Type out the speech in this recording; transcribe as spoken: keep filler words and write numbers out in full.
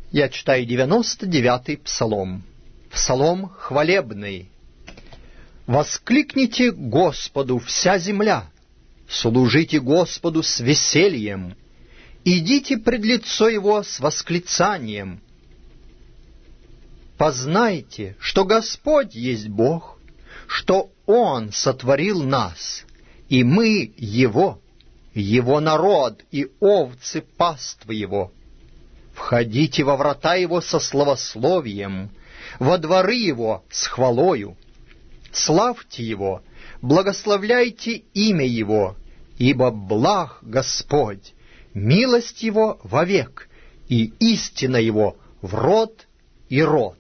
Я читаю девяносто девятый псалом. Псалом хвалебный. «Воскликните Господу вся земля, служите Господу с весельем, идите пред лицо Его с восклицанием. Познайте, что Господь есть Бог, что Он сотворил нас, и мы Его, Его народ и овцы паствы Его. Входите во врата Его со славословием, во дворы Его с хвалою. Славьте Его, благословляйте имя Его, ибо благ Господь, милость Его вовек, и истина Его в род и род».